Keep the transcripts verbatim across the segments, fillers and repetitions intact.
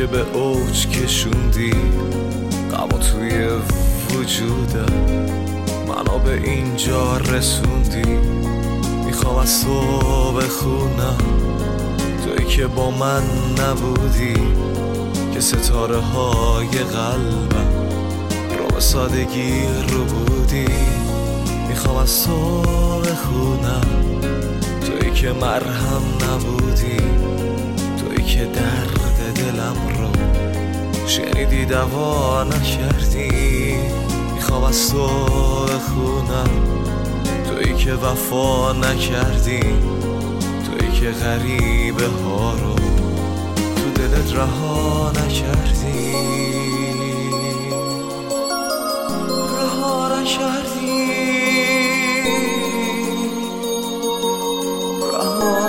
به اوج کشوندی غمو توی وجودم، منو به اینجا رسوندی. میخوام از تو بخونم توی که با من نبودی، که ستاره های قلبم رو به سادگی رو بودی. میخوام از تو بخونم توی که مرهم نبودی، توی که درد دلم رو شنیدی دوا نکردی. میخوام از تو بخونم توی که وفا نکردی، توی که غریبه ها رو تو دلت رها نکردی. رها نکردی، رها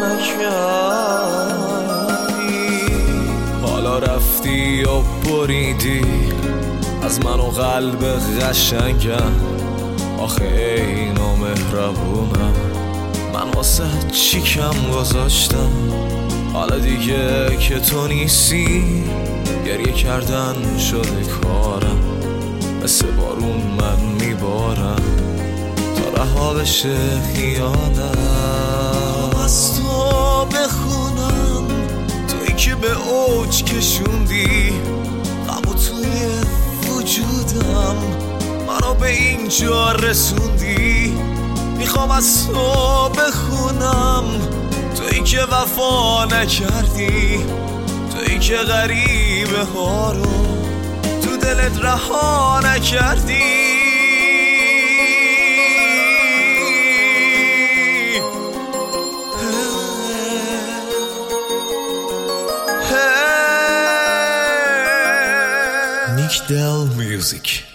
نکردی. حالا رفتی و بریدی از من و قلب قشنگم. آخه این و مهربونم، من واسه چی کم گذاشتم؟ حالا دیگه که تو نیستی گریه کردن شده کارم، مثل بارون من میبارم تا رها بشه خیالم. از تو بخونم توی که به اوج کشوندی غمو توی وجودم، منو به اینجا رسوندی. میخوام از تو بخونم توی که وفا نکردی، توی که غریبه ها رو تو دلت رها نکردی. Nick Del Music.